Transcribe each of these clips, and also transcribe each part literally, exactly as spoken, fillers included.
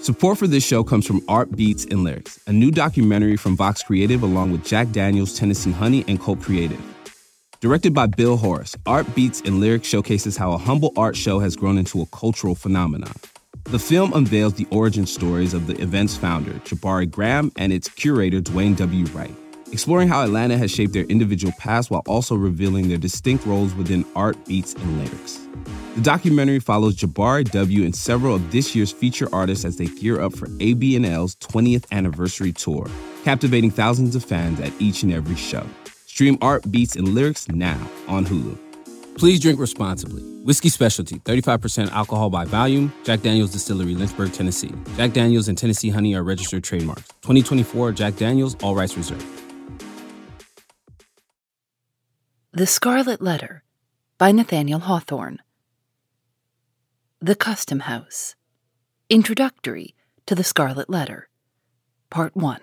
Support for this show comes from Art Beats and Lyrics, a new documentary from Vox Creative along with Jack Daniels, Tennessee Honey, and Cult Creative. Directed by Bill Horace, Art Beats and Lyrics showcases how a humble art show has grown into a cultural phenomenon. The film unveils the origin stories of the event's founder, Jabari Graham, and its curator, Dwayne W. Wright, exploring how Atlanta has shaped their individual paths while also revealing their distinct roles within Art Beats and Lyrics. The documentary follows Jabari W. and several of this year's feature artists as they gear up for A B N L's twentieth anniversary tour, captivating thousands of fans at each and every show. Stream Art Beats and Lyrics now on Hulu. Please drink responsibly. Whiskey Specialty, thirty-five percent alcohol by volume. Jack Daniels Distillery, Lynchburg, Tennessee. Jack Daniels and Tennessee Honey are registered trademarks. twenty twenty-four Jack Daniels, all rights reserved. The Scarlet Letter by Nathaniel Hawthorne. The Custom House. Introductory to the Scarlet Letter. Part one.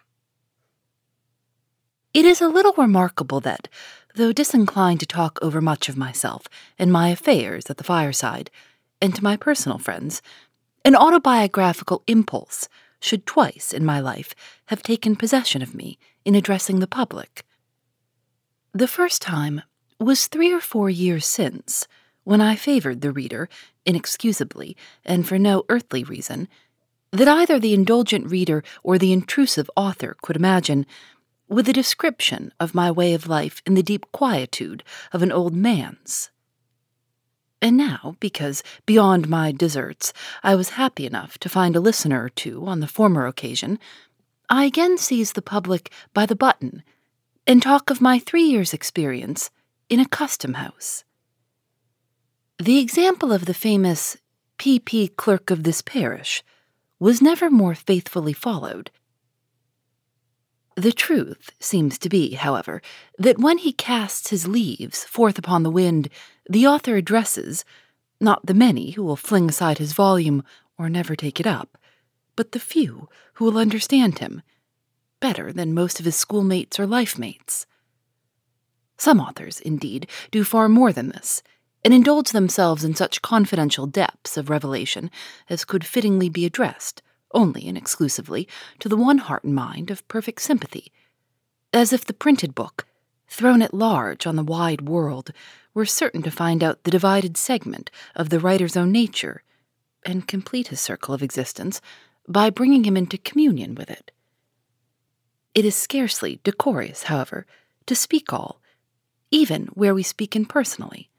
It is a little remarkable that, though disinclined to talk over much of myself and my affairs at the fireside, and to my personal friends, an autobiographical impulse should twice in my life have taken possession of me in addressing the public. The first time was three or four years since, when I favored the reader, inexcusably, and for no earthly reason, that either the indulgent reader or the intrusive author could imagine, with a description of my way of life in the deep quietude of an old man's. And now, because, beyond my deserts, I was happy enough to find a listener or two on the former occasion, I again seize the public by the button and talk of my three years' experience in a custom house. The example of the famous P P clerk of this parish was never more faithfully followed. The truth seems to be, however, that when he casts his leaves forth upon the wind, the author addresses, not the many who will fling aside his volume or never take it up, but the few who will understand him, better than most of his schoolmates or life-mates. Some authors, indeed, do far more than this, and indulge themselves in such confidential depths of revelation as could fittingly be addressed, only and exclusively, to the one heart and mind of perfect sympathy, as if the printed book, thrown at large on the wide world, were certain to find out the divided segment of the writer's own nature, and complete his circle of existence by bringing him into communion with it. It is scarcely decorous, however, to speak all, even where we speak impersonally.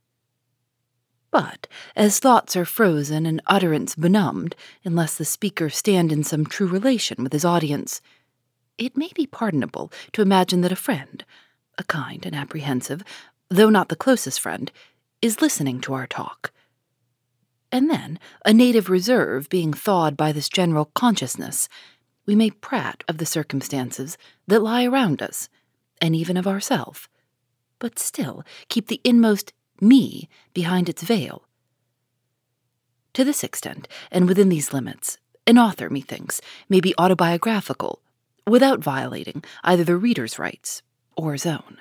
But, as thoughts are frozen and utterance benumbed, unless the speaker stand in some true relation with his audience, it may be pardonable to imagine that a friend, a kind and apprehensive, though not the closest friend, is listening to our talk. And then, a native reserve being thawed by this general consciousness, we may prate of the circumstances that lie around us, and even of ourselves, but still keep the inmost me behind its veil. To this extent, and within these limits, an author, methinks, may be autobiographical, without violating either the reader's rights or his own.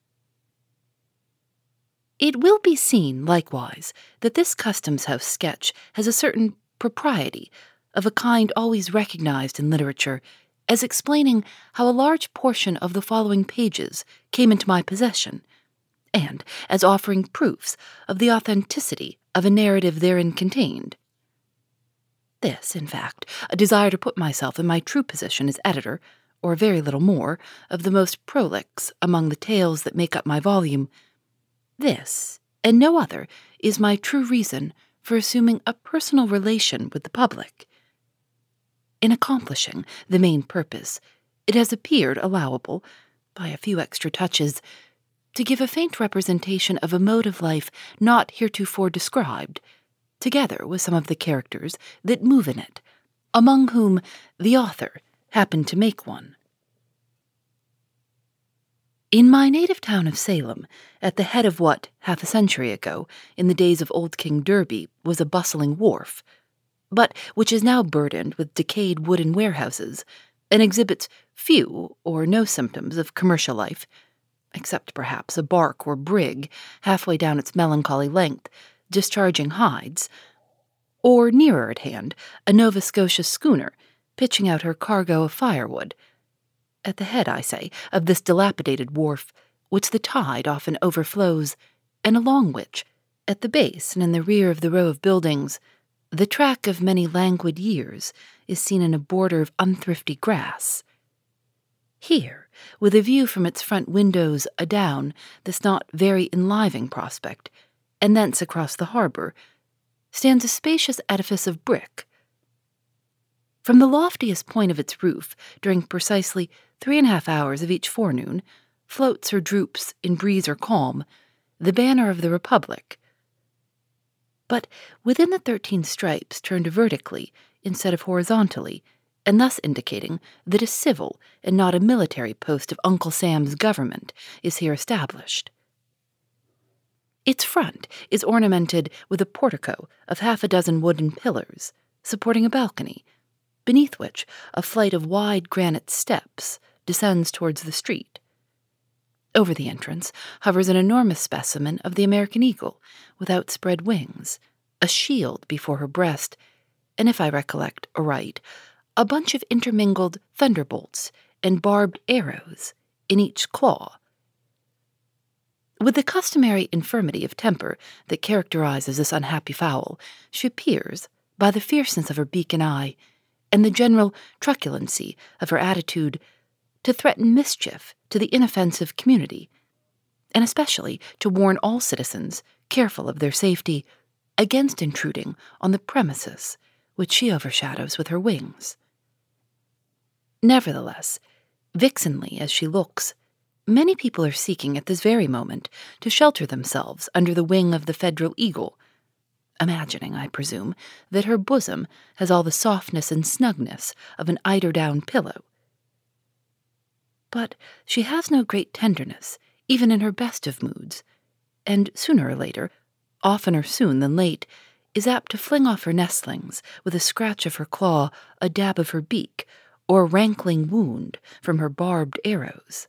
It will be seen, likewise, that this customs house sketch has a certain propriety, of a kind always recognized in literature, as explaining how a large portion of the following pages came into my possession, and as offering proofs of the authenticity of a narrative therein contained. This, in fact, a desire to put myself in my true position as editor, or very little more, of the most prolix among the tales that make up my volume. This, and no other, is my true reason for assuming a personal relation with the public. In accomplishing the main purpose, it has appeared allowable, by a few extra touches, to give a faint representation of a mode of life not heretofore described, together with some of the characters that move in it, among whom the author happened to make one. In my native town of Salem, at the head of what, half a century ago, in the days of old King Derby, was a bustling wharf, but which is now burdened with decayed wooden warehouses, and exhibits few or no symptoms of commercial life, except perhaps a bark or brig halfway down its melancholy length, discharging hides, or nearer at hand, a Nova Scotia schooner pitching out her cargo of firewood. At the head, I say, of this dilapidated wharf, which the tide often overflows, and along which, at the base and in the rear of the row of buildings, the track of many languid years is seen in a border of unthrifty grass. Here, with a view from its front windows adown this not very enlivening prospect, and thence across the harbor, stands a spacious edifice of brick. From the loftiest point of its roof, during precisely three and a half hours of each forenoon, floats or droops, in breeze or calm, the banner of the Republic. But within the thirteen stripes turned vertically instead of horizontally, and thus indicating that a civil and not a military post of Uncle Sam's government is here established. Its front is ornamented with a portico of half a dozen wooden pillars, supporting a balcony, beneath which a flight of wide granite steps descends towards the street. Over the entrance hovers an enormous specimen of the American eagle, with outspread wings, a shield before her breast, and, if I recollect aright, a bunch of intermingled thunderbolts and barbed arrows in each claw. With the customary infirmity of temper that characterizes this unhappy fowl, she appears, by the fierceness of her beak and eye, and the general truculency of her attitude, to threaten mischief to the inoffensive community, and especially to warn all citizens, careful of their safety, against intruding on the premises which she overshadows with her wings. Nevertheless, vixenly as she looks, many people are seeking at this very moment to shelter themselves under the wing of the federal eagle, imagining, I presume, that her bosom has all the softness and snugness of an eider-down pillow. But she has no great tenderness, even in her best of moods, and sooner or later, oftener soon than late, is apt to fling off her nestlings with a scratch of her claw, a dab of her beak, or a rankling wound from her barbed arrows.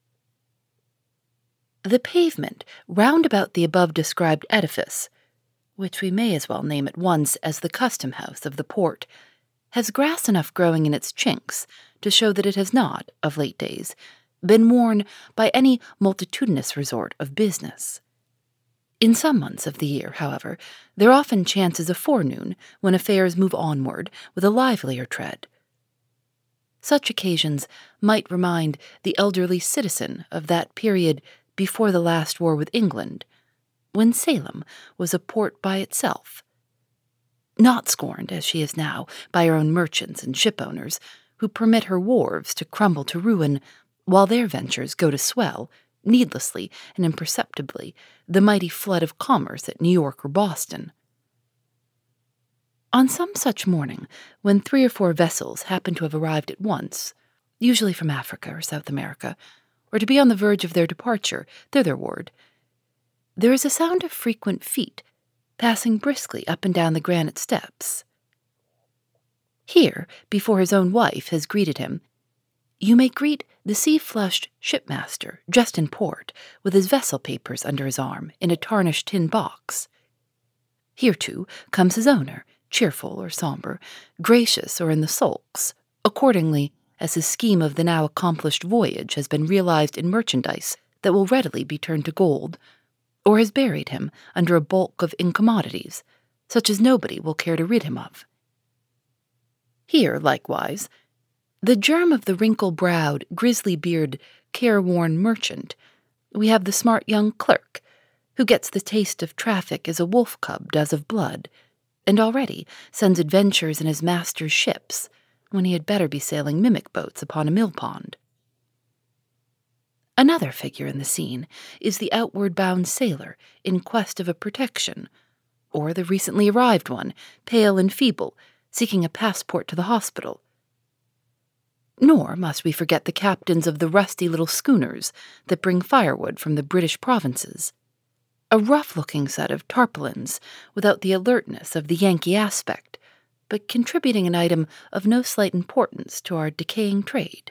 The pavement round about the above-described edifice, which we may as well name at once as the custom-house of the port, has grass enough growing in its chinks to show that it has not, of late days, been worn by any multitudinous resort of business. In some months of the year, however, there often chances a forenoon when affairs move onward with a livelier tread. Such occasions might remind the elderly citizen of that period before the last war with England, when Salem was a port by itself, not scorned, as she is now, by her own merchants and shipowners, who permit her wharves to crumble to ruin, while their ventures go to swell, needlessly and imperceptibly, the mighty flood of commerce at New York or Boston. On some such morning, when three or four vessels happen to have arrived at once, usually from Africa or South America, or to be on the verge of their departure thitherward, there is a sound of frequent feet passing briskly up and down the granite steps. Here, before his own wife has greeted him, you may greet the sea-flushed shipmaster just in port, with his vessel papers under his arm in a tarnished tin box. Here, too, comes his owner, cheerful or somber, gracious or in the sulks, accordingly as his scheme of the now accomplished voyage has been realized in merchandise that will readily be turned to gold, or has buried him under a bulk of incommodities, such as nobody will care to rid him of. Here, likewise, the germ of the wrinkle-browed, grizzly-bearded, careworn merchant, we have the smart young clerk, who gets the taste of traffic as a wolf-cub does of blood, and already sends adventures in his master's ships, when he had better be sailing mimic boats upon a mill-pond. Another figure in the scene is the outward-bound sailor in quest of a protection, or the recently arrived one, pale and feeble, seeking a passport to the hospital. Nor must we forget the captains of the rusty little schooners that bring firewood from the British provinces, a rough-looking set of tarpaulins without the alertness of the Yankee aspect, but contributing an item of no slight importance to our decaying trade.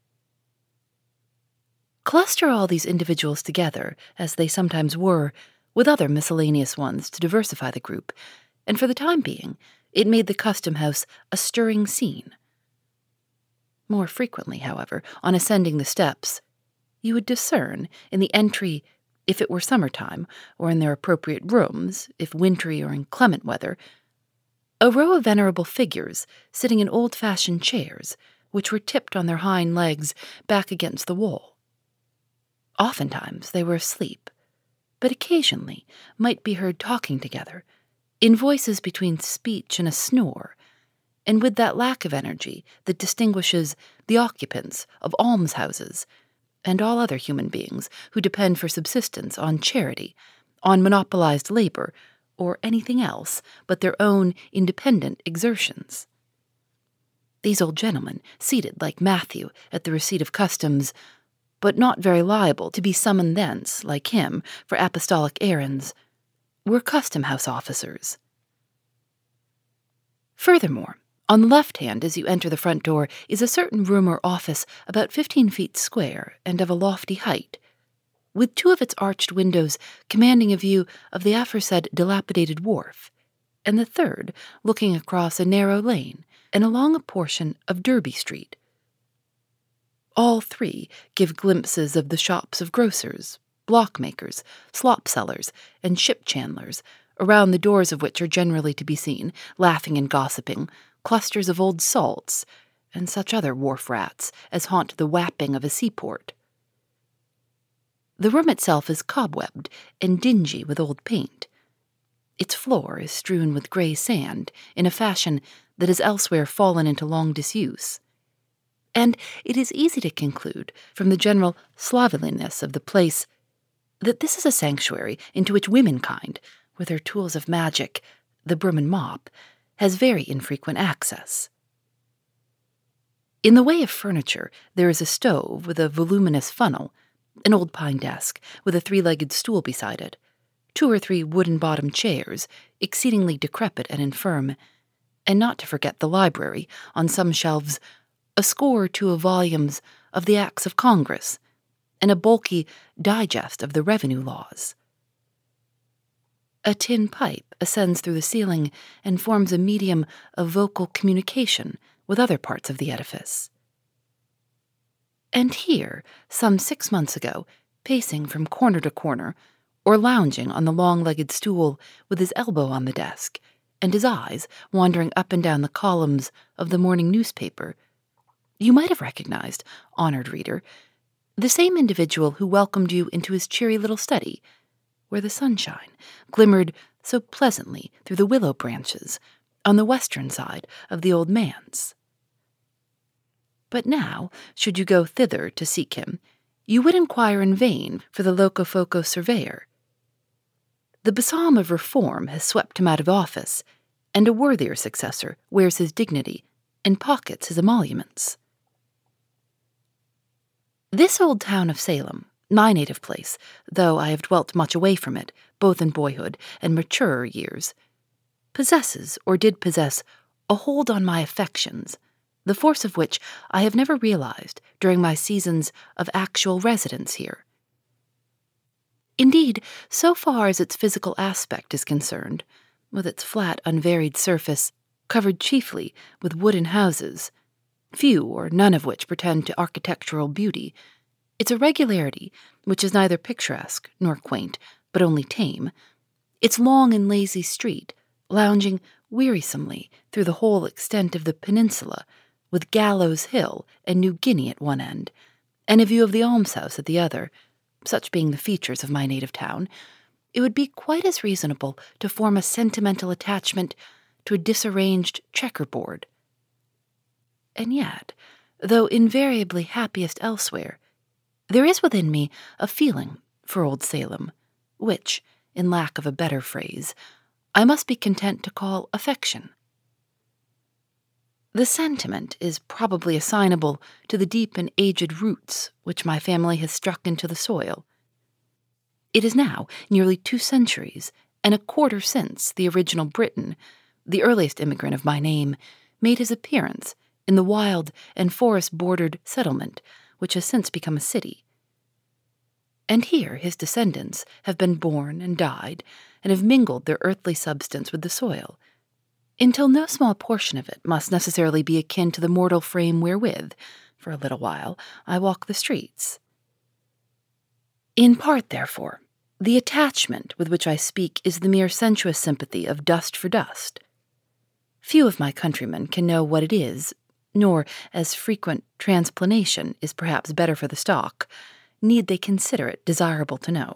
Cluster all these individuals together, as they sometimes were, with other miscellaneous ones to diversify the group, and for the time being, It made the custom house a stirring scene. More frequently, however, on ascending the steps, you would discern in the entry, if it were summertime, or in their appropriate rooms, if wintry or inclement weather, a row of venerable figures sitting in old-fashioned chairs, which were tipped on their hind legs back against the wall. Oftentimes they were asleep, but occasionally might be heard talking together, in voices between speech and a snore, and with that lack of energy that distinguishes the occupants of almshouses and all other human beings who depend for subsistence on charity, on monopolized labor, or anything else but their own independent exertions. These old gentlemen, seated like Matthew at the receipt of customs, but not very liable to be summoned thence, like him, for apostolic errands, were custom-house officers. Furthermore, on the left hand as you enter the front door is a certain room or office about fifteen feet square and of a lofty height, with two of its arched windows commanding a view of the aforesaid dilapidated wharf, and the third looking across a narrow lane and along a portion of Derby Street. All three give glimpses of the shops of grocers, block-makers, slop-sellers, and ship-chandlers, around the doors of which are generally to be seen, laughing and gossiping, clusters of old salts, and such other wharf-rats as haunt the wapping of a seaport. The room itself is cobwebbed and dingy with old paint. Its floor is strewn with grey sand in a fashion that has elsewhere fallen into long disuse, and it is easy to conclude from the general slovenliness of the place that this is a sanctuary into which womankind, with their tools of magic, the broom and mop, has very infrequent access. In the way of furniture, there is a stove with a voluminous funnel, an old pine desk with a three-legged stool beside it, two or three wooden-bottomed chairs, exceedingly decrepit and infirm, and not to forget the library, on some shelves, a score or two of volumes of the Acts of Congress, and a bulky digest of the revenue laws. A tin pipe ascends through the ceiling and forms a medium of vocal communication with other parts of the edifice. And here, some six months ago, pacing from corner to corner, or lounging on the long-legged stool with his elbow on the desk, and his eyes wandering up and down the columns of the morning newspaper, you might have recognized, honored reader, the same individual who welcomed you into his cheery little study, where the sunshine glimmered so pleasantly through the willow branches on the western side of the old manse. But now, should you go thither to seek him, you would inquire in vain for the locofoco surveyor. The besom of reform has swept him out of office, and a worthier successor wears his dignity and pockets his emoluments. This old town of Salem, my native place, though I have dwelt much away from it, both in boyhood and maturer years, possesses, or did possess, a hold on my affections, the force of which I have never realized during my seasons of actual residence here. Indeed, so far as its physical aspect is concerned, with its flat, unvaried surface, covered chiefly with wooden houses, few or none of which pretend to architectural beauty, its irregularity, which is neither picturesque nor quaint, but only tame, its long and lazy street, lounging wearisomely through the whole extent of the peninsula, with Gallows Hill and New Guinea at one end, and a view of the almshouse at the other, such being the features of my native town, it would be quite as reasonable to form a sentimental attachment to a disarranged checkerboard. And yet, though invariably happiest elsewhere, there is within me a feeling for Old Salem, which, in lack of a better phrase, I must be content to call affection. The sentiment is probably assignable to the deep and aged roots which my family has struck into the soil. It is now nearly two centuries and a quarter since the original Briton, the earliest immigrant of my name, made his appearance in the wild and forest-bordered settlement which has since become a city. And here his descendants have been born and died, and have mingled their earthly substance with the soil, until no small portion of it must necessarily be akin to the mortal frame wherewith, for a little while, I walk the streets. In part, therefore, the attachment with which I speak is the mere sensuous sympathy of dust for dust. Few of my countrymen can know what it is, nor, as frequent transplanation is perhaps better for the stock, need they consider it desirable to know.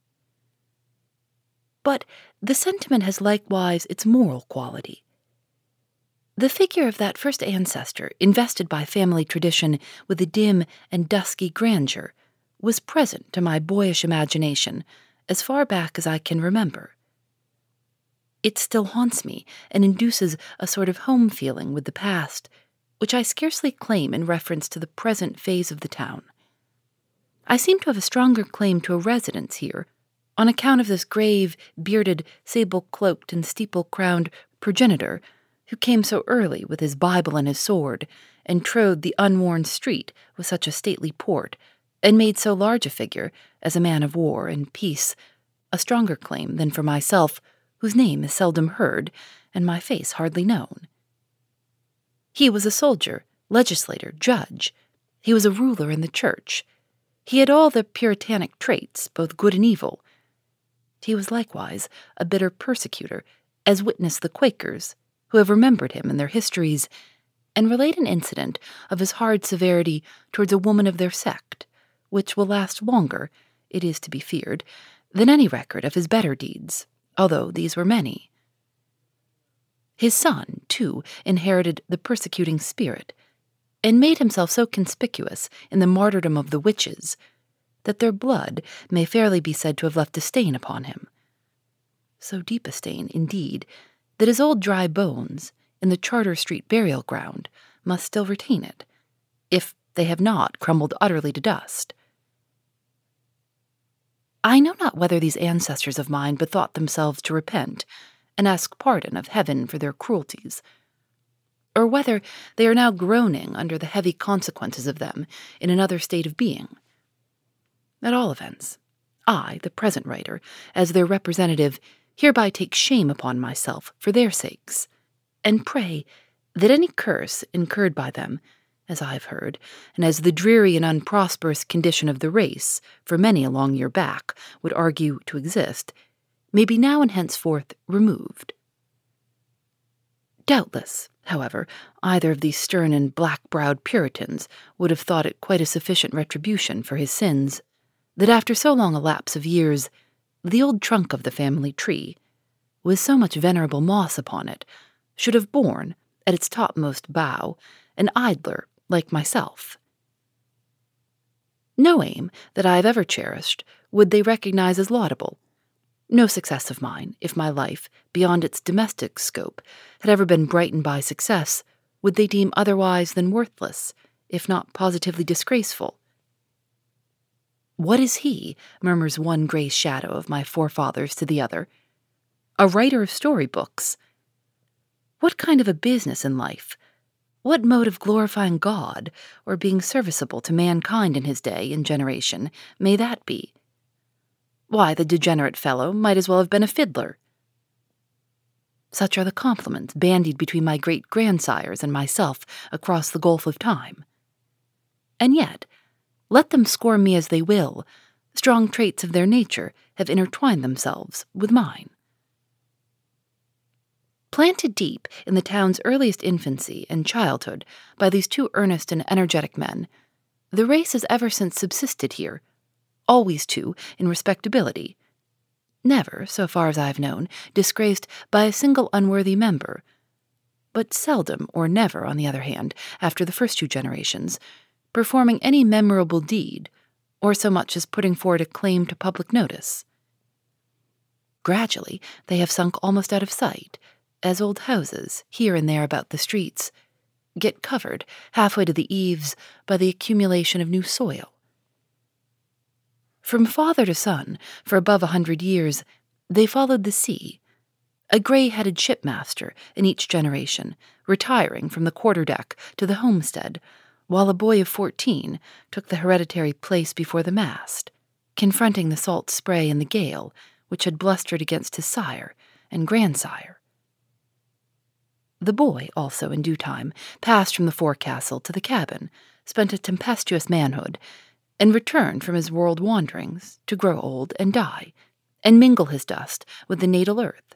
But the sentiment has likewise its moral quality. The figure of that first ancestor, invested by family tradition with a dim and dusky grandeur, was present to my boyish imagination as far back as I can remember. It still haunts me and induces a sort of home feeling with the past, which I scarcely claim in reference to the present phase of the town. I seem to have a stronger claim to a residence here, on account of this grave, bearded, sable-cloaked, and steeple-crowned progenitor who came so early with his Bible and his sword, and trode the unworn street with such a stately port, and made so large a figure, as a man of war and peace, a stronger claim than for myself, whose name is seldom heard, and my face hardly known. He was a soldier, legislator, judge. He was a ruler in the church. He had all the puritanic traits, both good and evil. He was likewise a bitter persecutor, as witness the Quakers, who have remembered him in their histories, and relate an incident of his hard severity towards a woman of their sect, which will last longer, it is to be feared, than any record of his better deeds, although these were many. His son, too, inherited the persecuting spirit, and made himself so conspicuous in the martyrdom of the witches that their blood may fairly be said to have left a stain upon him. So deep a stain, indeed, that his old dry bones in the Charter Street burial ground must still retain it, if they have not crumbled utterly to dust. I know not whether these ancestors of mine bethought themselves to repent and ask pardon of heaven for their cruelties, or whether they are now groaning under the heavy consequences of them in another state of being. At all events, I, the present writer, as their representative, hereby take shame upon myself for their sakes, and pray that any curse incurred by them, as I have heard, and as the dreary and unprosperous condition of the race, for many a long year back, would argue to exist, may be now and henceforth removed. Doubtless, however, either of these stern and black-browed Puritans would have thought it quite a sufficient retribution for his sins, that after so long a lapse of years, the old trunk of the family tree, with so much venerable moss upon it, should have borne, at its topmost bough, an idler like myself. No aim that I have ever cherished would they recognize as laudable. No success of mine, if my life, beyond its domestic scope, had ever been brightened by success, would they deem otherwise than worthless, if not positively disgraceful. What is he, murmurs one grey shadow of my forefathers to the other? A writer of storybooks. What kind of a business in life, what mode of glorifying God, or being serviceable to mankind in his day and generation, may that be? Why, the degenerate fellow might as well have been a fiddler. Such are the compliments bandied between my great-grandsires and myself across the gulf of time. And yet, let them scorn me as they will, strong traits of their nature have intertwined themselves with mine. Planted deep in the town's earliest infancy and childhood by these two earnest and energetic men, the race has ever since subsisted here, always, too, in respectability, never, so far as I have known, disgraced by a single unworthy member, but seldom or never, on the other hand, after the first two generations, performing any memorable deed, or so much as putting forward a claim to public notice. Gradually, they have sunk almost out of sight, as old houses, here and there about the streets, get covered, halfway to the eaves, by the accumulation of new soil. From father to son, for above a hundred years, they followed the sea, a grey-headed shipmaster in each generation, retiring from the quarter-deck to the homestead, while a boy of fourteen took the hereditary place before the mast, confronting the salt spray and the gale which had blustered against his sire and grandsire. The boy also, in due time, passed from the forecastle to the cabin, spent a tempestuous manhood, and returned from his world wanderings to grow old and die, and mingle his dust with the natal earth.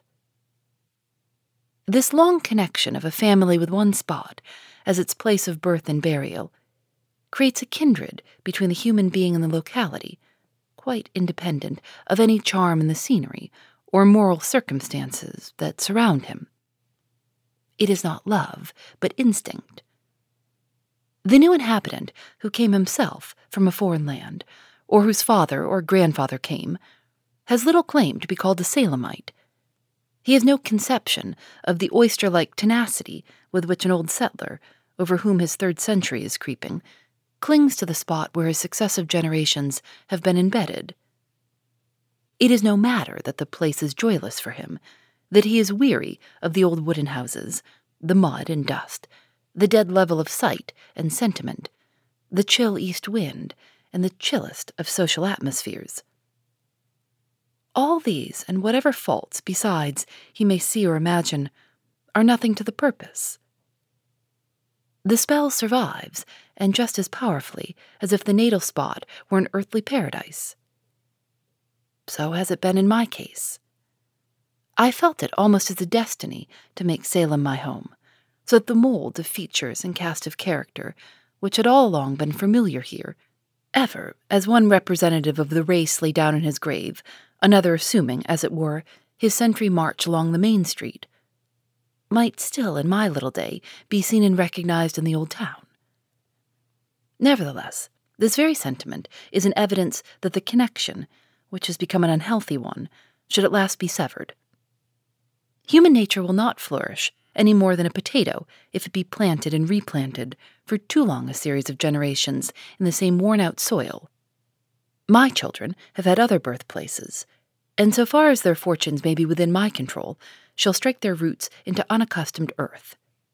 This long connection of a family with one spot as its place of birth and burial creates a kindred between the human being and the locality, quite independent of any charm in the scenery or moral circumstances that surround him. It is not love, but instinct. The new inhabitant who came himself from a foreign land, or whose father or grandfather came, has little claim to be called a Salemite. He has no conception of the oyster-like tenacity with which an old settler, over whom his third century is creeping, clings to the spot where his successive generations have been embedded. It is no matter that the place is joyless for him, that he is weary of the old wooden houses, the mud and dust, the dead level of sight and sentiment, the chill east wind, and the chillest of social atmospheres. All these, and whatever faults besides he may see or imagine, are nothing to the purpose. The spell survives, and just as powerfully as if the natal spot were an earthly paradise. So has it been in my case. I felt it almost as a destiny to make Salem my home, so that the mold of features and cast of character, which had all along been familiar here, ever, as one representative of the race lay down in his grave, another assuming, as it were, his sentry march along the main street, might still, in my little day, be seen and recognized in the old town. Nevertheless, this very sentiment is an evidence that the connection, which has become an unhealthy one, should at last be severed. Human nature will not flourish any more than a potato if it be planted and replanted for too long a series of generations in the same worn-out soil. My children have had other birthplaces, and so far as their fortunes may be within my control, shall strike their roots into unaccustomed earth.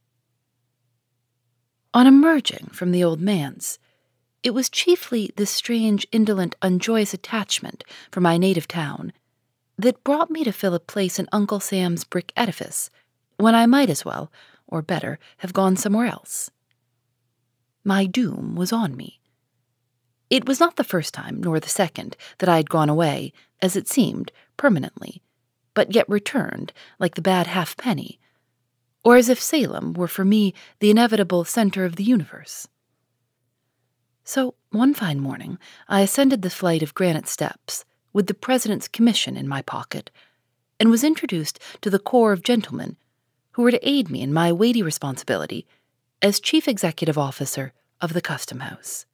On emerging from the old manse, it was chiefly this strange, indolent, unjoyous attachment for my native town that brought me to fill a place in Uncle Sam's brick edifice, when I might as well, or better, have gone somewhere else. My doom was on me. It was not the first time, nor the second, that I had gone away, as it seemed, permanently, but yet returned, like the bad halfpenny, or as if Salem were for me the inevitable center of the universe. So, one fine morning, I ascended the flight of granite steps, with the president's commission in my pocket, and was introduced to the corps of gentlemen who were to aid me in my weighty responsibility as chief executive officer of the Custom House.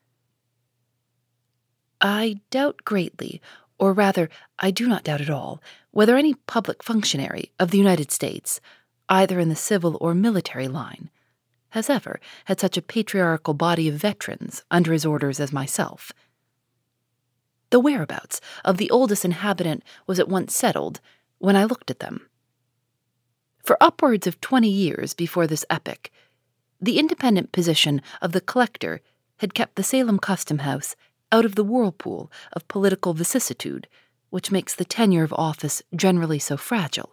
I doubt greatly, or rather, I do not doubt at all, whether any public functionary of the United States, either in the civil or military line, has ever had such a patriarchal body of veterans under his orders as myself. The whereabouts of the oldest inhabitant was at once settled when I looked at them. For upwards of twenty years before this epoch, the independent position of the collector had kept the Salem Custom House out of the whirlpool of political vicissitude, which makes the tenure of office generally so fragile.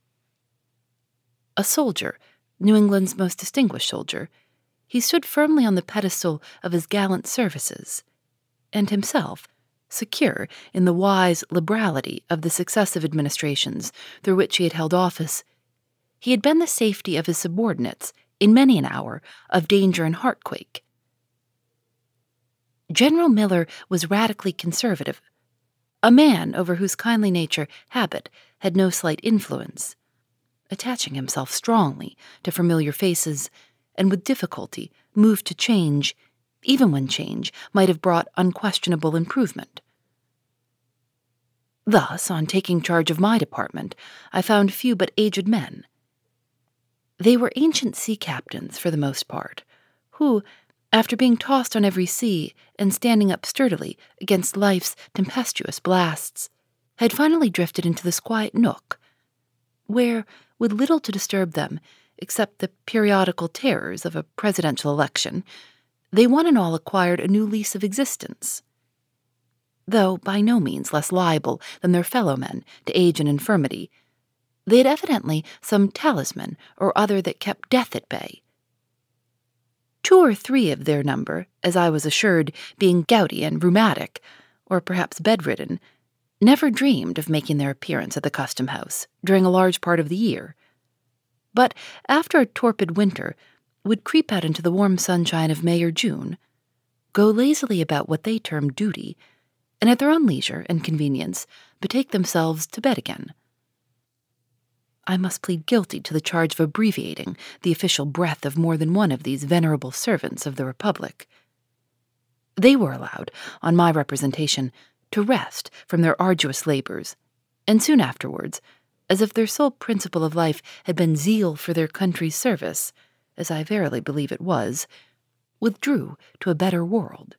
A soldier, New England's most distinguished soldier, he stood firmly on the pedestal of his gallant services, and himself, secure in the wise liberality of the successive administrations through which he had held office, he had been the safety of his subordinates in many an hour of danger and heartquake. General Miller was radically conservative, a man over whose kindly nature habit had no slight influence, attaching himself strongly to familiar faces, and with difficulty moved to change, even when change might have brought unquestionable improvement. Thus, on taking charge of my department, I found few but aged men. They were ancient sea captains, for the most part, who, after being tossed on every sea and standing up sturdily against life's tempestuous blasts, had finally drifted into this quiet nook, where, with little to disturb them except the periodical terrors of a presidential election, they one and all acquired a new lease of existence. Though by no means less liable than their fellow-men to age and infirmity, They had evidently some talisman or other that kept death at bay. Two or three of their number, as I was assured, being gouty and rheumatic, or perhaps bedridden, never dreamed of making their appearance at the custom house during a large part of the year, but after a torpid winter would creep out into the warm sunshine of May or June, go lazily about what they term duty, and at their own leisure and convenience betake themselves to bed again. I must plead guilty to the charge of abbreviating the official breath of more than one of these venerable servants of the Republic. They were allowed, on my representation, to rest from their arduous labors, and soon afterwards, as if their sole principle of life had been zeal for their country's service, as I verily believe it was, withdrew to a better world.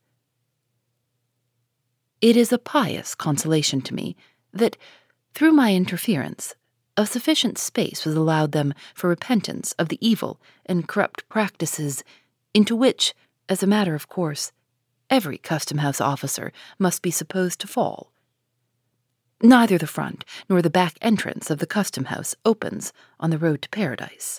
It is a pious consolation to me that, through my interference, a sufficient space was allowed them for repentance of the evil and corrupt practices into which, as a matter of course, every custom-house officer must be supposed to fall. Neither the front nor the back entrance of the custom-house opens on the road to paradise.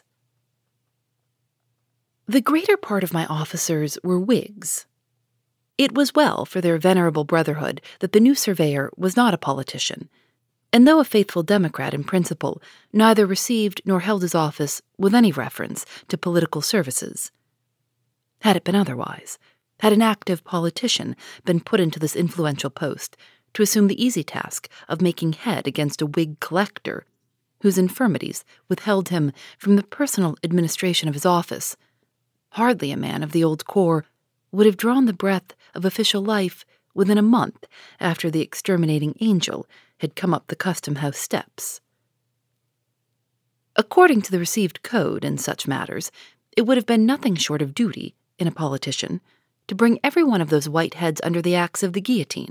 The greater part of my officers were Whigs. It was well for their venerable brotherhood that the new surveyor was not a politician, and though a faithful Democrat in principle, neither received nor held his office with any reference to political services. Had it been otherwise, had an active politician been put into this influential post to assume the easy task of making head against a Whig collector, whose infirmities withheld him from the personal administration of his office, hardly a man of the old corps would have drawn the breath of official life within a month after the exterminating angel had come up the custom-house steps. According to the received code in such matters, it would have been nothing short of duty, in a politician, to bring every one of those white heads under the axe of the guillotine.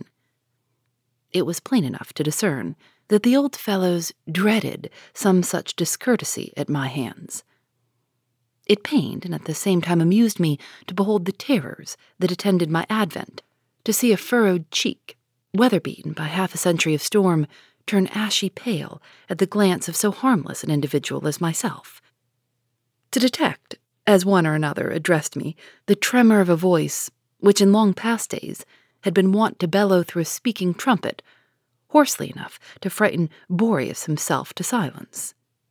It was plain enough to discern that the old fellows dreaded some such discourtesy at my hands. It pained and at the same time amused me to behold the terrors that attended my advent, to see a furrowed cheek, weather-beaten by half a century of storm, turn ashy pale at the glance of so harmless an individual as myself. To detect, as one or another addressed me, the tremor of a voice which in long past days had been wont to bellow through a speaking trumpet, hoarsely enough to frighten Boreas himself to silence.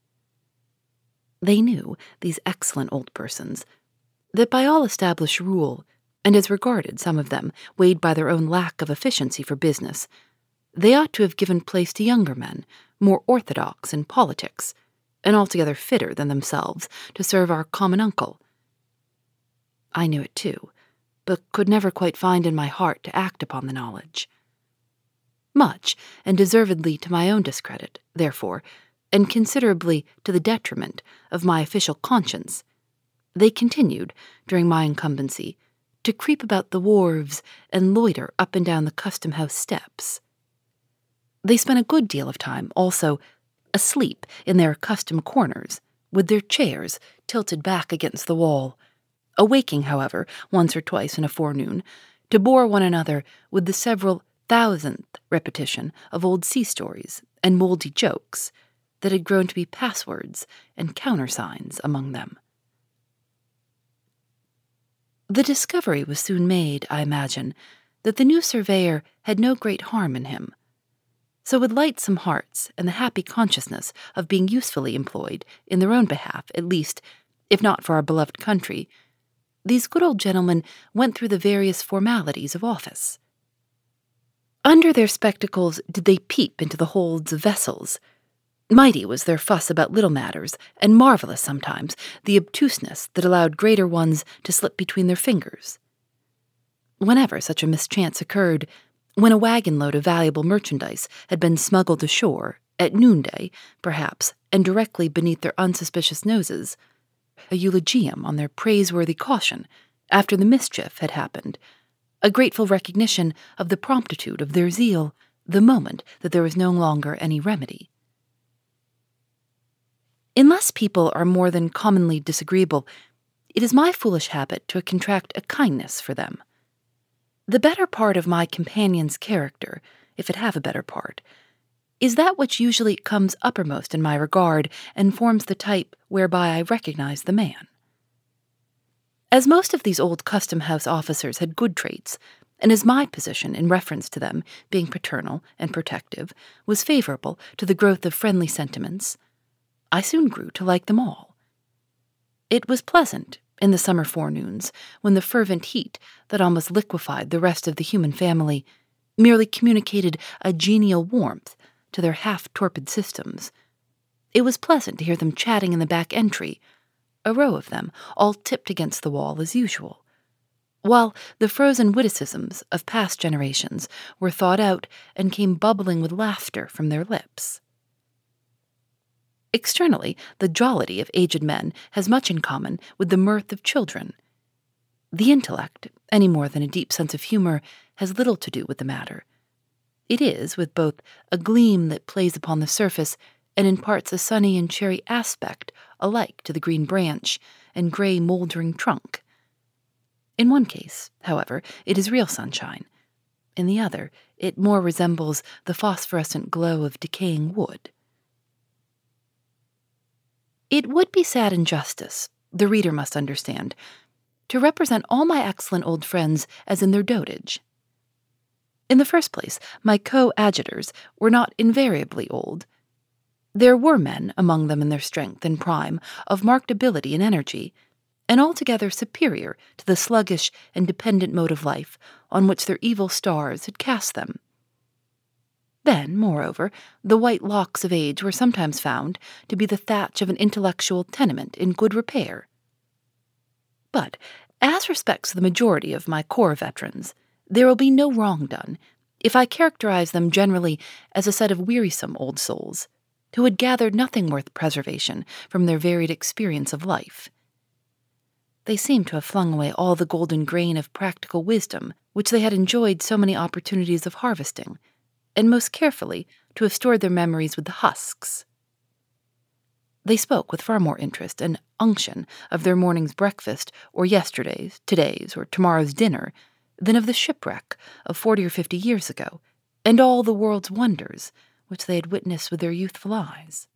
They knew, these excellent old persons, that by all established rule, and as regarded some of them weighed by their own lack of efficiency for business, they ought to have given place to younger men, more orthodox in politics, and altogether fitter than themselves to serve our common uncle. I knew it too, but could never quite find in my heart to act upon the knowledge. Much, and deservedly to my own discredit, therefore, and considerably to the detriment of my official conscience, they continued, during my incumbency, to creep about the wharves and loiter up and down the custom-house steps. They spent a good deal of time, also, asleep in their accustomed corners, with their chairs tilted back against the wall, awaking, however, once or twice in a forenoon, to bore one another with the several thousandth repetition of old sea-stories and mouldy jokes that had grown to be passwords and countersigns among them. The discovery was soon made, I imagine, that the new surveyor had no great harm in him. So with lightsome hearts and the happy consciousness of being usefully employed, in their own behalf at least, if not for our beloved country, these good old gentlemen went through the various formalities of office. Under their spectacles did they peep into the holds of vessels. Mighty was their fuss about little matters, and marvelous sometimes the obtuseness that allowed greater ones to slip between their fingers. Whenever such a mischance occurred, when a wagon-load of valuable merchandise had been smuggled ashore, at noonday, perhaps, and directly beneath their unsuspicious noses, a eulogium on their praiseworthy caution, after the mischief had happened, a grateful recognition of the promptitude of their zeal, the moment that there was no longer any remedy. Unless people are more than commonly disagreeable, it is my foolish habit to contract a kindness for them. The better part of my companion's character, if it have a better part, is that which usually comes uppermost in my regard and forms the type whereby I recognize the man. As most of these old custom house officers had good traits, and as my position in reference to them, being paternal and protective, was favorable to the growth of friendly sentiments, I soon grew to like them all. It was pleasant, in the summer forenoons, when the fervent heat that almost liquefied the rest of the human family merely communicated a genial warmth to their half-torpid systems. It was pleasant to hear them chatting in the back entry, a row of them, all tipped against the wall as usual, while the frozen witticisms of past generations were thought out and came bubbling with laughter from their lips. Externally, the jollity of aged men has much in common with the mirth of children. The intellect, any more than a deep sense of humor, has little to do with the matter. It is, with both, a gleam that plays upon the surface and imparts a sunny and cheery aspect alike to the green branch and gray mouldering trunk. In one case, however, it is real sunshine. In the other, it more resembles the phosphorescent glow of decaying wood. It would be sad injustice, the reader must understand, to represent all my excellent old friends as in their dotage. In the first place, my coadjutors were not invariably old. There were men among them in their strength and prime, of marked ability and energy, and altogether superior to the sluggish and dependent mode of life on which their evil stars had cast them. Then, moreover, the white locks of age were sometimes found to be the thatch of an intellectual tenement in good repair. But, as respects the majority of my corps veterans, there will be no wrong done if I characterize them generally as a set of wearisome old souls, who had gathered nothing worth preservation from their varied experience of life. They seemed to have flung away all the golden grain of practical wisdom which they had enjoyed so many opportunities of harvesting, and most carefully to have stored their memories with the husks. They spoke with far more interest and unction of their morning's breakfast, or yesterday's, today's, or tomorrow's dinner, than of the shipwreck of forty or fifty years ago, and all the world's wonders which they had witnessed with their youthful eyes.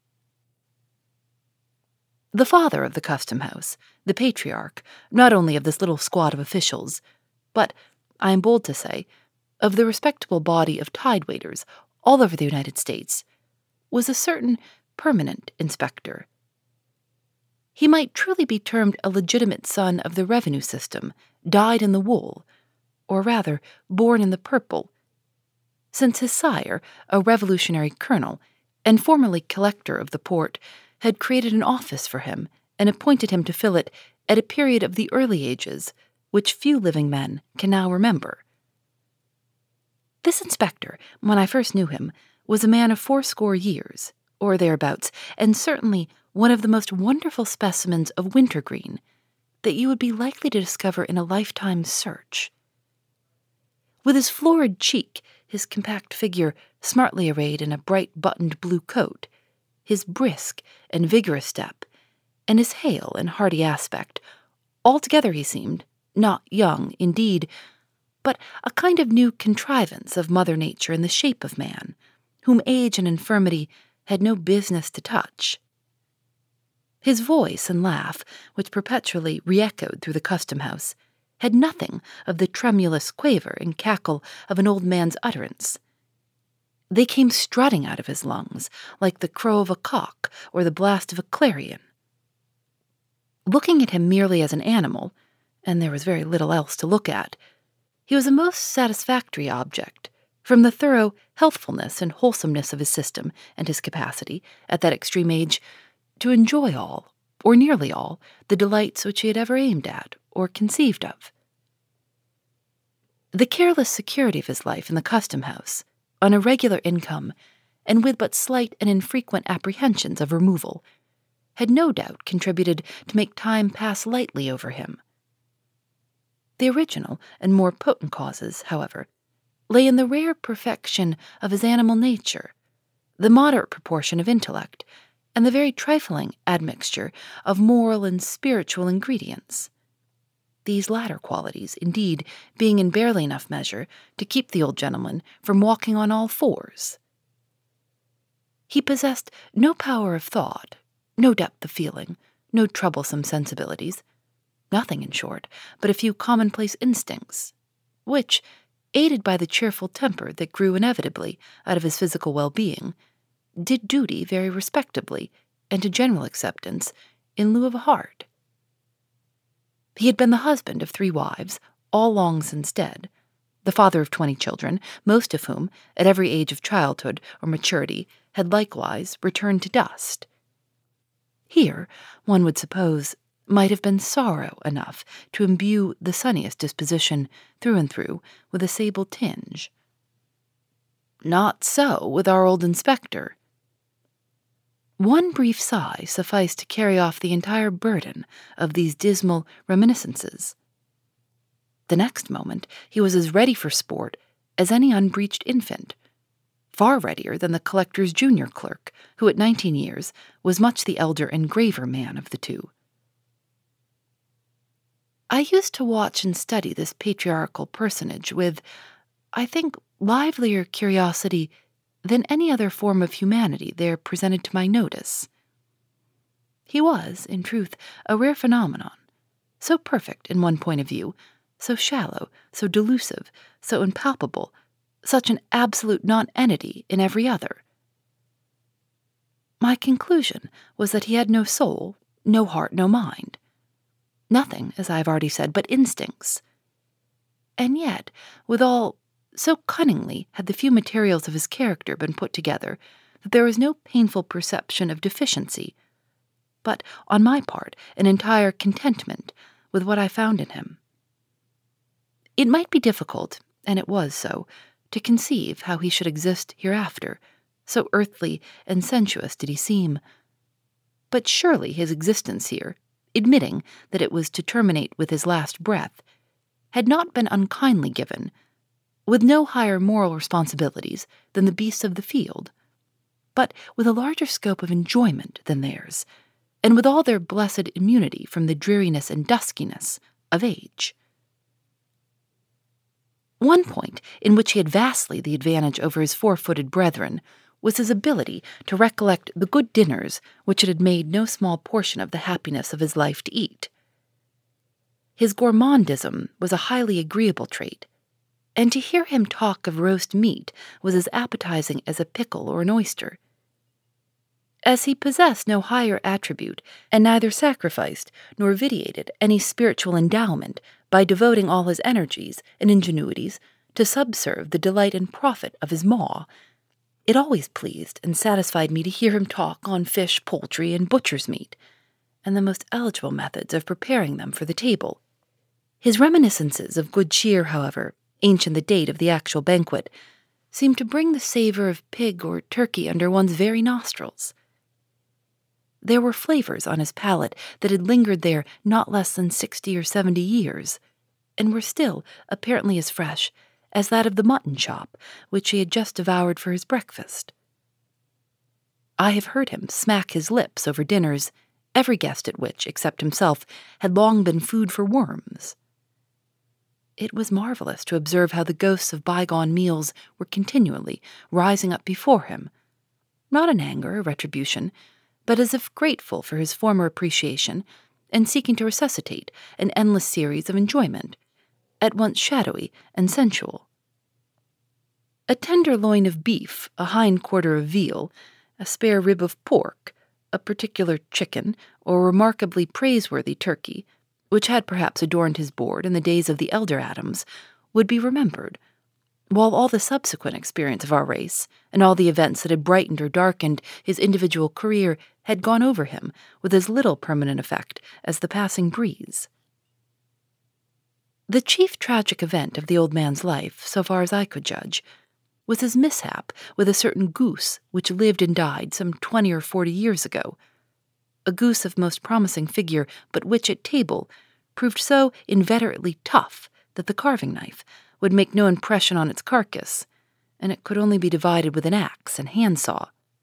The father of the custom house, the patriarch, not only of this little squad of officials, but, I am bold to say, of the respectable body of tide-waiters all over the United States, was a certain permanent inspector. He might truly be termed a legitimate son of the revenue system, dyed in the wool, or rather born in the purple, since his sire, a revolutionary colonel, and formerly collector of the port, had created an office for him and appointed him to fill it at a period of the early ages, which few living men can now remember. This inspector, when I first knew him, was a man of fourscore years, or thereabouts, and certainly one of the most wonderful specimens of wintergreen that you would be likely to discover in a lifetime's search. With his florid cheek, his compact figure smartly arrayed in a bright buttoned blue coat, his brisk and vigorous step, and his hale and hearty aspect, altogether he seemed, not young indeed, but a kind of new contrivance of Mother Nature in the shape of man, whom age and infirmity had no business to touch. His voice and laugh, which perpetually re-echoed through the custom-house, had nothing of the tremulous quaver and cackle of an old man's utterance. They came strutting out of his lungs, like the crow of a cock or the blast of a clarion. Looking at him merely as an animal, and there was very little else to look at, he was a most satisfactory object, from the thorough healthfulness and wholesomeness of his system and his capacity, at that extreme age, to enjoy all, or nearly all, the delights which he had ever aimed at or conceived of. The careless security of his life in the custom-house, on a regular income, and with but slight and infrequent apprehensions of removal, had no doubt contributed to make time pass lightly over him. The original and more potent causes, however, lay in the rare perfection of his animal nature, the moderate proportion of intellect, and the very trifling admixture of moral and spiritual ingredients. These latter qualities, indeed, being in barely enough measure to keep the old gentleman from walking on all fours. He possessed no power of thought, no depth of feeling, no troublesome sensibilities, nothing, in short, but a few commonplace instincts, which, aided by the cheerful temper that grew inevitably out of his physical well-being, did duty very respectably and to general acceptance in lieu of a heart. He had been the husband of three wives, all long since dead, the father of twenty children, most of whom, at every age of childhood or maturity, had likewise returned to dust. Here, one would suppose, might have been sorrow enough to imbue the sunniest disposition through and through with a sable tinge. Not so with our old inspector. One brief sigh sufficed to carry off the entire burden of these dismal reminiscences. The next moment he was as ready for sport as any unbreeched infant, far readier than the collector's junior clerk, who at nineteen years was much the elder and graver man of the two. I used to watch and study this patriarchal personage with, I think, livelier curiosity than any other form of humanity there presented to my notice. He was, in truth, a rare phenomenon, so perfect in one point of view, so shallow, so delusive, so impalpable, such an absolute nonentity in every other. My conclusion was that he had no soul, no heart, no mind. Nothing, as I have already said, but instincts. And yet, withal, so cunningly had the few materials of his character been put together that there was no painful perception of deficiency, but, on my part, an entire contentment with what I found in him. It might be difficult, and it was so, to conceive how he should exist hereafter, so earthly and sensuous did he seem. But surely his existence here, admitting that it was to terminate with his last breath, had not been unkindly given, with no higher moral responsibilities than the beasts of the field, but with a larger scope of enjoyment than theirs, and with all their blessed immunity from the dreariness and duskiness of age. One point in which he had vastly the advantage over his four-footed brethren was his ability to recollect the good dinners which it had made no small portion of the happiness of his life to eat. His gourmandism was a highly agreeable trait, and to hear him talk of roast meat was as appetizing as a pickle or an oyster. As he possessed no higher attribute, and neither sacrificed nor vitiated any spiritual endowment by devoting all his energies and ingenuities to subserve the delight and profit of his maw, it always pleased and satisfied me to hear him talk on fish, poultry, and butcher's meat, and the most eligible methods of preparing them for the table. His reminiscences of good cheer, however, ancient the date of the actual banquet, seemed to bring the savor of pig or turkey under one's very nostrils. There were flavors on his palate that had lingered there not less than sixty or seventy years, and were still apparently as fresh as that of the mutton chop which he had just devoured for his breakfast. I have heard him smack his lips over dinners, every guest at which, except himself, had long been food for worms. It was marvelous to observe how the ghosts of bygone meals were continually rising up before him, not in anger or retribution, but as if grateful for his former appreciation and seeking to resuscitate an endless series of enjoyment, at once shadowy and sensual. A tender loin of beef, a hind quarter of veal, a spare rib of pork, a particular chicken, or remarkably praiseworthy turkey, which had perhaps adorned his board in the days of the elder Adams, would be remembered, while all the subsequent experience of our race, and all the events that had brightened or darkened his individual career, had gone over him with as little permanent effect as the passing breeze. The chief tragic event of the old man's life, so far as I could judge, was his mishap with a certain goose which lived and died some twenty or forty years ago, a goose of most promising figure, but which at table proved so inveterately tough that the carving knife would make no impression on its carcass, and it could only be divided with an axe and handsaw.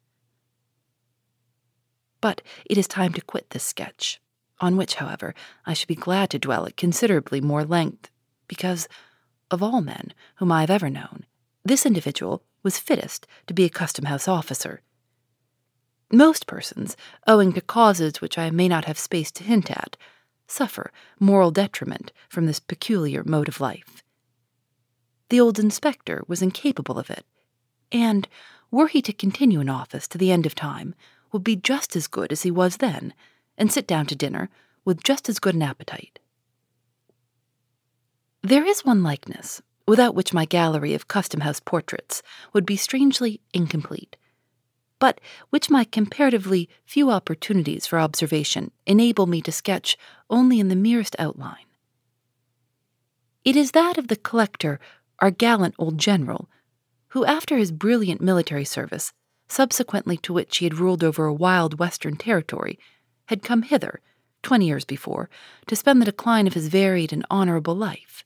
But it is time to quit this sketch, on which, however, I should be glad to dwell at considerably more length, because, of all men whom I have ever known, this individual was fittest to be a custom-house officer. Most persons, owing to causes which I may not have space to hint at, suffer moral detriment from this peculiar mode of life. The old inspector was incapable of it, and, were he to continue in office to the end of time, would be just as good as he was then, and sit down to dinner with just as good an appetite. There is one likeness, without which my gallery of custom-house portraits would be strangely incomplete, but which my comparatively few opportunities for observation enable me to sketch only in the merest outline. It is that of the collector, our gallant old general, who after his brilliant military service, subsequently to which he had ruled over a wild western territory, had come hither, twenty years before, to spend the decline of his varied and honorable life.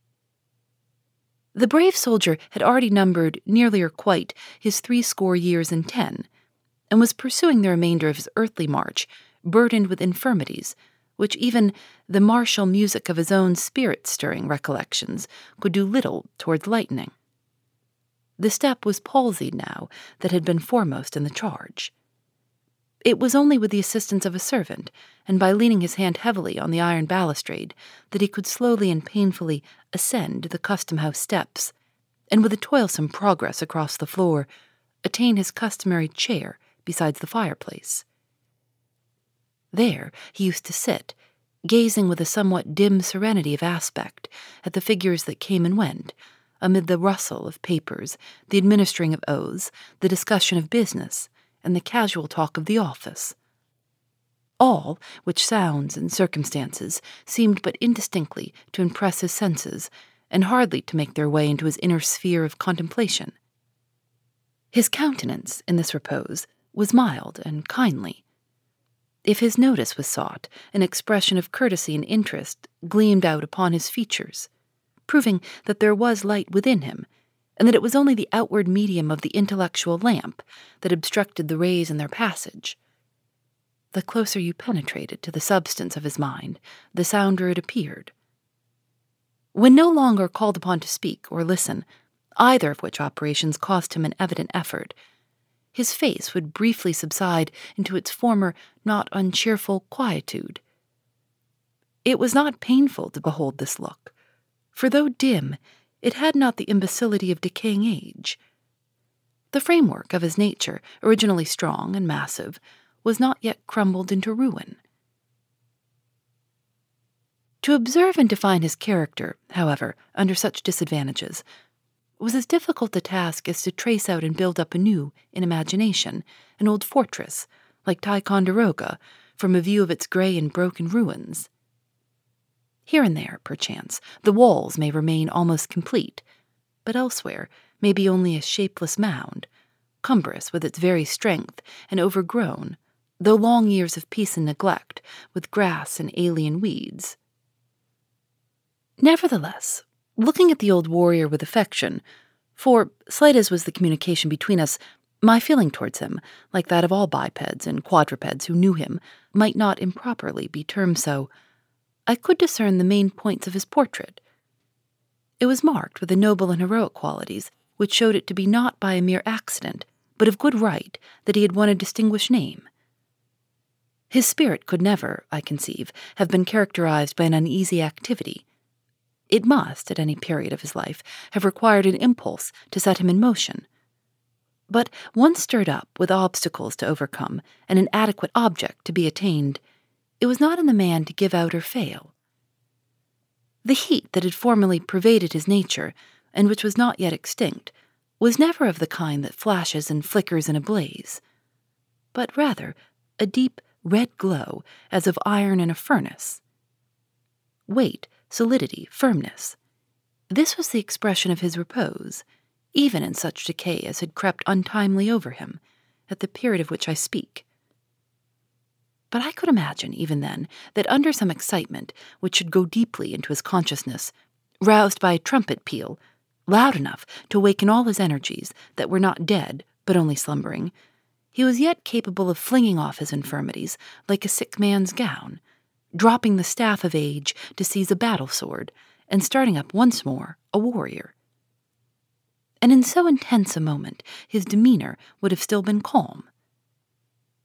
The brave soldier had already numbered nearly or quite his threescore years and ten, and was pursuing the remainder of his earthly march, burdened with infirmities, which even the martial music of his own spirit-stirring recollections could do little towards lightening. The step was palsied now that had been foremost in the charge. It was only with the assistance of a servant, and by leaning his hand heavily on the iron balustrade, that he could slowly and painfully ascend the custom-house steps, and with a toilsome progress across the floor, attain his customary chair beside the fireplace. There he used to sit, gazing with a somewhat dim serenity of aspect at the figures that came and went, amid the rustle of papers, the administering of oaths, the discussion of business, and the casual talk of the office. All which sounds and circumstances seemed but indistinctly to impress his senses, and hardly to make their way into his inner sphere of contemplation. His countenance, in this repose, was mild and kindly. If his notice was sought, an expression of courtesy and interest gleamed out upon his features, proving that there was light within him, and that it was only the outward medium of the intellectual lamp that obstructed the rays in their passage. The closer you penetrated to the substance of his mind, the sounder it appeared. When no longer called upon to speak or listen, either of which operations cost him an evident effort, his face would briefly subside into its former not uncheerful quietude. It was not painful to behold this look, for though dim, it had not the imbecility of decaying age. The framework of his nature, originally strong and massive, was not yet crumbled into ruin. To observe and define his character, however, under such disadvantages, was as difficult a task as to trace out and build up anew, in imagination, an old fortress, like Ticonderoga, from a view of its grey and broken ruins. Here and there, perchance, the walls may remain almost complete, but elsewhere may be only a shapeless mound, cumbrous with its very strength and overgrown, though long years of peace and neglect, with grass and alien weeds. Nevertheless, looking at the old warrior with affection, for, slight as was the communication between us, my feeling towards him, like that of all bipeds and quadrupeds who knew him, might not improperly be termed so, I could discern the main points of his portrait. It was marked with the noble and heroic qualities, which showed it to be not by a mere accident, but of good right, that he had won a distinguished name. His spirit could never, I conceive, have been characterized by an uneasy activity. It must, at any period of his life, have required an impulse to set him in motion. But once stirred up with obstacles to overcome and an adequate object to be attained, it was not in the man to give out or fail. The heat that had formerly pervaded his nature, and which was not yet extinct, was never of the kind that flashes and flickers in a blaze, but rather a deep red glow as of iron in a furnace. Weight, solidity, firmness. This was the expression of his repose, even in such decay as had crept untimely over him, at the period of which I speak. But I could imagine, even then, that under some excitement which should go deeply into his consciousness, roused by a trumpet peal, loud enough to awaken all his energies that were not dead, but only slumbering, he was yet capable of flinging off his infirmities like a sick man's gown, dropping the staff of age to seize a battle-sword, and starting up once more a warrior. And in so intense a moment his demeanor would have still been calm.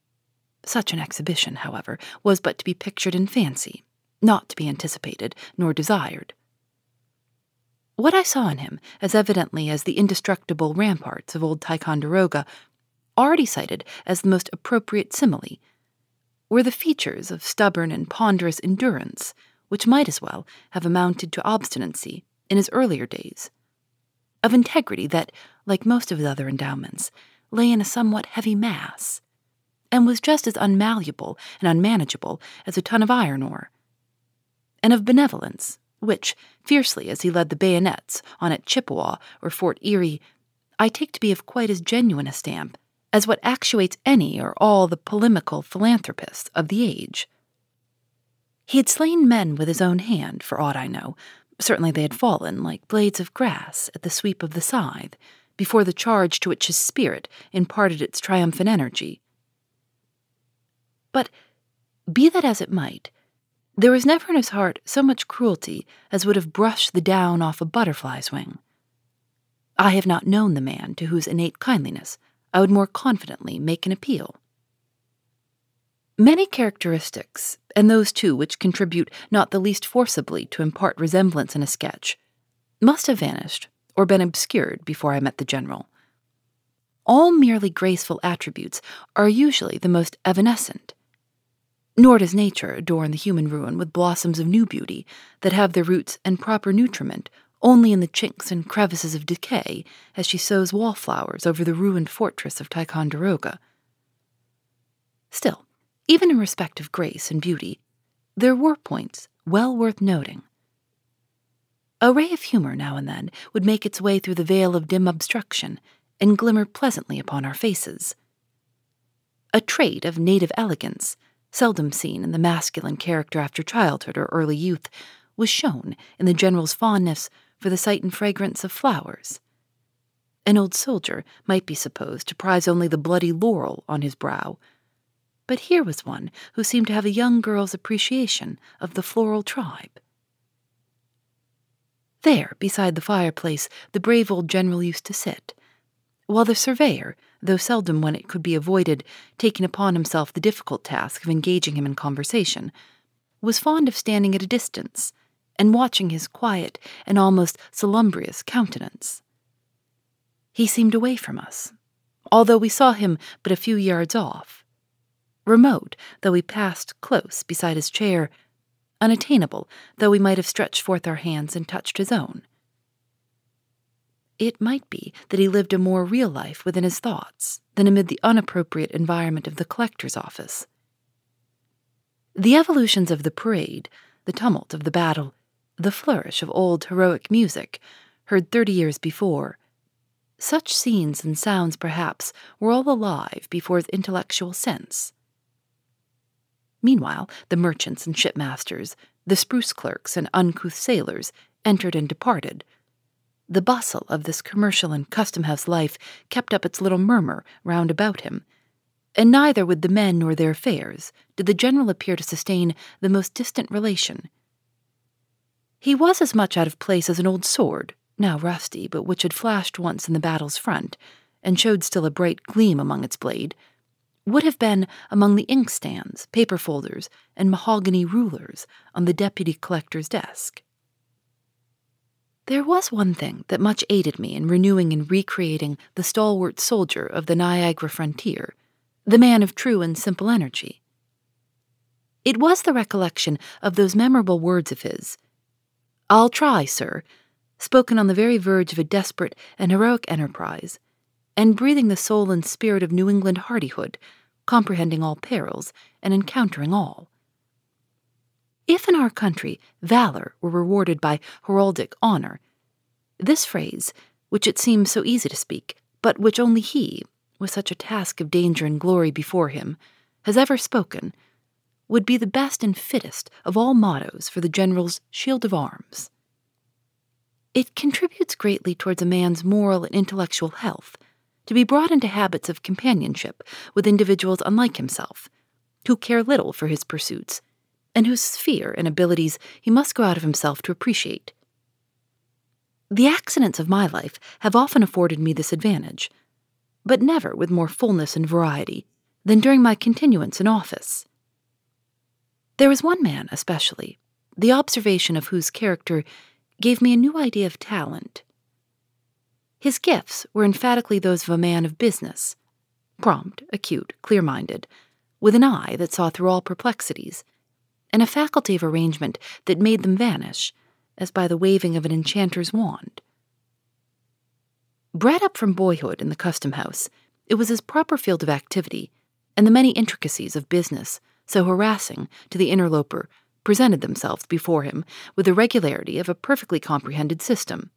Such an exhibition, however, was but to be pictured in fancy, not to be anticipated nor desired. What I saw in him, as evidently as the indestructible ramparts of old Ticonderoga, already cited as the most appropriate simile, were the features of stubborn and ponderous endurance, which might as well have amounted to obstinacy in his earlier days, of integrity that, like most of his other endowments, lay in a somewhat heavy mass, and was just as unmalleable and unmanageable as a ton of iron ore, and of benevolence, which, fiercely as he led the bayonets on at Chippewa or Fort Erie, I take to be of quite as genuine a stamp as what actuates any or all the polemical philanthropists of the age. He had slain men with his own hand, for aught I know. Certainly they had fallen like blades of grass at the sweep of the scythe, before the charge to which his spirit imparted its triumphant energy. But, be that as it might, there was never in his heart so much cruelty as would have brushed the down off a butterfly's wing. I have not known the man to whose innate kindliness I would more confidently make an appeal. Many characteristics, and those too which contribute not the least forcibly to impart resemblance in a sketch, must have vanished or been obscured before I met the General. All merely graceful attributes are usually the most evanescent. Nor does nature adorn the human ruin with blossoms of new beauty that have their roots and proper nutriment only in the chinks and crevices of decay as she sows wallflowers over the ruined fortress of Ticonderoga. Still, even in respect of grace and beauty, there were points well worth noting. A ray of humor now and then would make its way through the veil of dim obstruction and glimmer pleasantly upon our faces. A trait of native elegance, seldom seen in the masculine character after childhood or early youth, was shown in the General's fondness for the sight and fragrance of flowers. An old soldier might be supposed to prize only the bloody laurel on his brow, but here was one who seemed to have a young girl's appreciation of the floral tribe. There, beside the fireplace, the brave old General used to sit, while the surveyor, though seldom when it could be avoided, taking upon himself the difficult task of engaging him in conversation, was fond of standing at a distance and watching his quiet and almost salubrious countenance. He seemed away from us, although we saw him but a few yards off, remote though we passed close beside his chair, unattainable though we might have stretched forth our hands and touched his own. It might be that he lived a more real life within his thoughts than amid the unappropriate environment of the collector's office. The evolutions of the parade, the tumult of the battle, the flourish of old heroic music, heard thirty years before, such scenes and sounds perhaps were all alive before his intellectual sense. Meanwhile, the merchants and shipmasters, the spruce clerks and uncouth sailors entered and departed. The bustle of this commercial and custom-house life kept up its little murmur round about him, and neither with the men nor their affairs did the General appear to sustain the most distant relation. He was as much out of place as an old sword, now rusty, but which had flashed once in the battle's front, and showed still a bright gleam among its blade, would have been among the inkstands, paper folders, and mahogany rulers on the deputy collector's desk. There was one thing that much aided me in renewing and recreating the stalwart soldier of the Niagara frontier, the man of true and simple energy. It was the recollection of those memorable words of his, "I'll try, sir," spoken on the very verge of a desperate and heroic enterprise, and breathing the soul and spirit of New England hardihood, comprehending all perils and encountering all. If in our country valor were rewarded by heraldic honor, this phrase, which it seems so easy to speak, but which only he, with such a task of danger and glory before him, has ever spoken, would be the best and fittest of all mottos for the General's shield of arms. It contributes greatly towards a man's moral and intellectual health to be brought into habits of companionship with individuals unlike himself, who care little for his pursuits, and whose sphere and abilities he must go out of himself to appreciate. The accidents of my life have often afforded me this advantage, but never with more fullness and variety than during my continuance in office. There was one man, especially, the observation of whose character gave me a new idea of talent. His gifts were emphatically those of a man of business, prompt, acute, clear-minded, with an eye that saw through all perplexities, and a faculty of arrangement that made them vanish, as by the waving of an enchanter's wand. Bred up from boyhood in the custom house, it was his proper field of activity, and the many intricacies of business, so harassing to the interloper, presented themselves before him with the regularity of a perfectly comprehended system.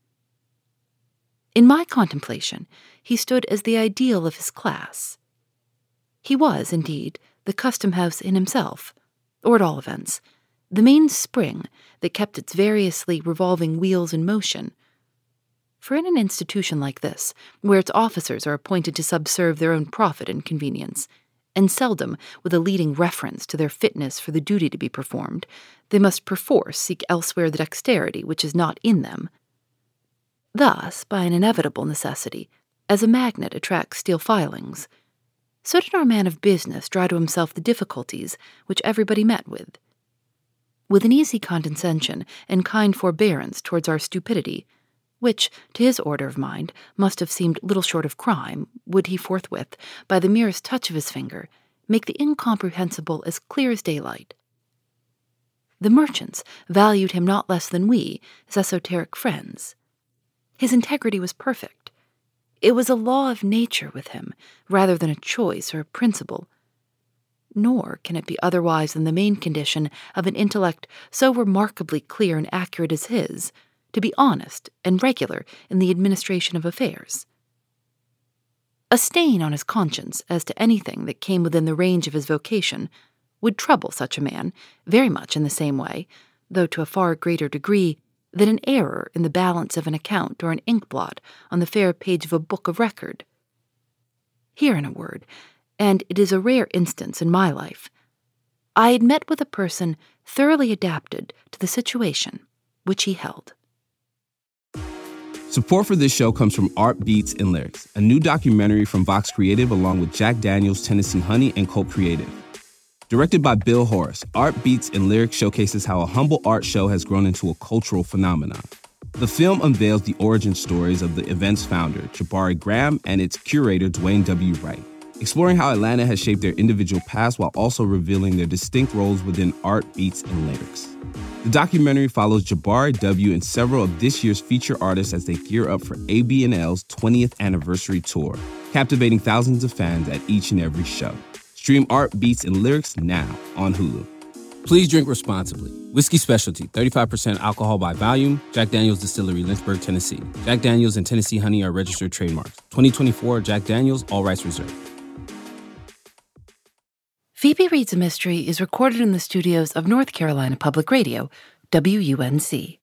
In my contemplation, he stood as the ideal of his class. He was, indeed, the custom house in himself, or at all events, the main spring that kept its variously revolving wheels in motion. For in an institution like this, where its officers are appointed to subserve their own profit and convenience, and seldom with a leading reference to their fitness for the duty to be performed, they must perforce seek elsewhere the dexterity which is not in them. Thus, by an inevitable necessity, as a magnet attracts steel filings, so did our man of business draw to himself the difficulties which everybody met with. With an easy condescension and kind forbearance towards our stupidity, which, to his order of mind, must have seemed little short of crime, would he forthwith, by the merest touch of his finger, make the incomprehensible as clear as daylight. The merchants valued him not less than we, as esoteric friends. His integrity was perfect. It was a law of nature with him, rather than a choice or a principle. Nor can it be otherwise than the main condition of an intellect so remarkably clear and accurate as his, to be honest and regular in the administration of affairs. A stain on his conscience as to anything that came within the range of his vocation would trouble such a man very much in the same way, though to a far greater degree, than an error in the balance of an account or an inkblot on the fair page of a book of record. Here, in a word, and it is a rare instance in my life, I had met with a person thoroughly adapted to the situation which he held. Support for this show comes from Art Beats and Lyrics, a new documentary from Vox Creative along with Jack Daniels, Tennessee Honey, and Colt Creative. Directed by Bill Horace, Art Beats and Lyrics showcases how a humble art show has grown into a cultural phenomenon. The film unveils the origin stories of the event's founder, Jabari Graham, and its curator, Dwayne W. Wright, exploring how Atlanta has shaped their individual paths while also revealing their distinct roles within Art Beats and Lyrics. The documentary follows Jabari W. and several of this year's feature artists as they gear up for A B N L's twentieth anniversary tour, captivating thousands of fans at each and every show. Stream Art Beats and Lyrics now on Hulu. Please drink responsibly. Whiskey Specialty, thirty-five percent alcohol by volume. Jack Daniels Distillery, Lynchburg, Tennessee. Jack Daniels and Tennessee Honey are registered trademarks. twenty twenty-four Jack Daniels, all rights reserved. Phoebe Reads a Mystery is recorded in the studios of North Carolina Public Radio, W U N C.